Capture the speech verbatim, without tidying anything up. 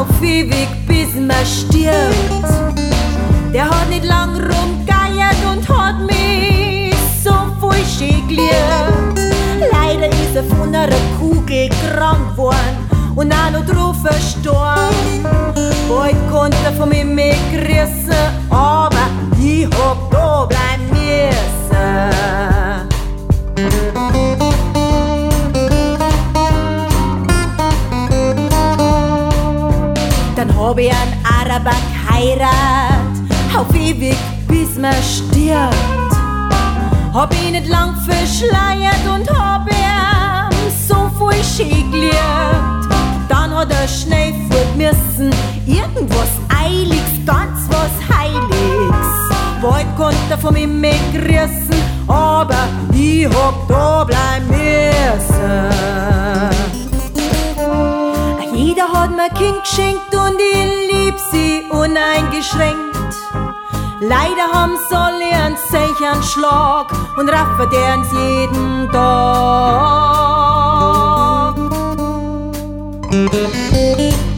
auf ewig bis man stirbt. Der hat nicht lang rumgeiert und hat mich so voll schön geliebt. Leider ist er von einer Kugel krank geworden und auch noch drauf verstorben. Bald konnte er von mir mehr grüßen, aber ich hab da bleiben müssen. Dann hab ich einen Araber geheiratet, auf ewig bis man stirbt. Hab ihn nicht lang verschleiert und hab ihm so voll schön geliebt. Dann hat er schnell fort müssen, irgendwas Eiliges, ganz was Heiliges. Bald konnte er von mir mehr grüßen, aber ich hab da bleiben müssen. Jeder hat mir ein Kind geschenkt und ich lieb sie uneingeschränkt. Leider haben sie alle einen sicheren Schlag und raffen der's jeden Tag.